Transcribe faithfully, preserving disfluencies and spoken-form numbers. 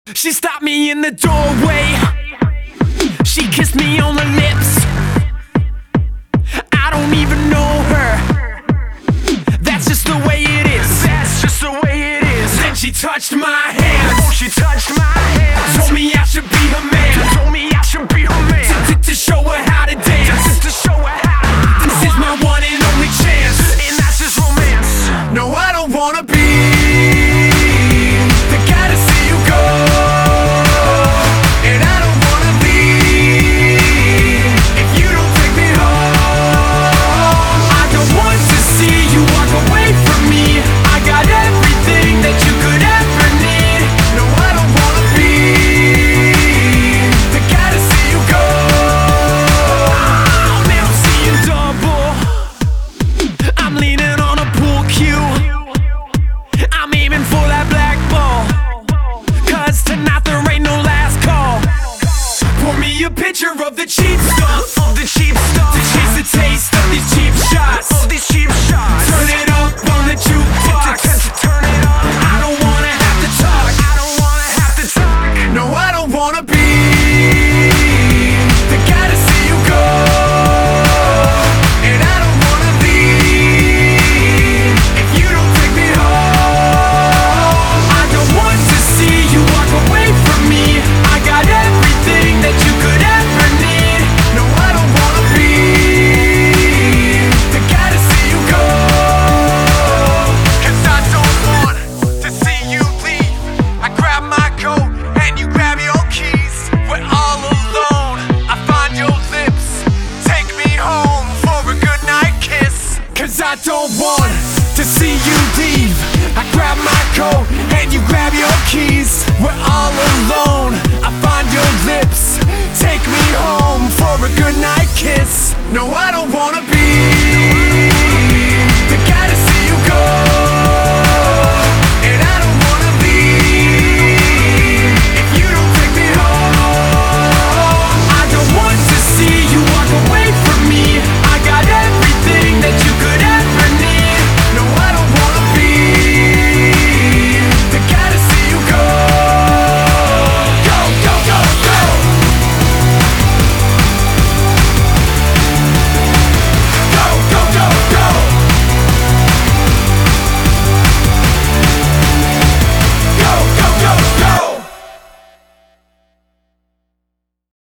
She stopped me in the doorway. She kissed me on the lips. I don't even know her. That's just the way it is. That's just the way it is. Then she touched my hands. Oh, she touched my hands. Told me I should be her man. Told me I should be her man. To, to, to show her how to dance. Just to show her how to dance. This is my one and only chance. And that's just romance. No, I don't wanna be the guy to see you go. And I don't wanna leave if you don't take me home. I don't want to see you walk away from me. I got everything that you could ever need. No, I don't wanna be the guy to see you go. Oh, now I'm seeing double. I'm leaning on a pool cue. I'm aiming for that black ball. Cause tonight there ain't no last call. Pour me a picture of the cheap stuff. Of the cheap stuff. To chase the taste of these cheap shots. Of these cheap shots. Turn it up on the jukebox. Turn it up. I don't wanna have to talk. I don't wanna have to talk. No, I don't wanna be the guy to see you go. And I don't wanna leave if you don't take me home. I don't want to see you walk away from me. I got everything that you could ever need. No, I don't wanna be the guy to see you go. Cause I don't want to see you leave. I grab my coat and you grab your keys. We're all alone. I find your lips. Take me home for a good night kiss. Cause I don't want to see you leave. I grab my coat and you grab your keys. We're all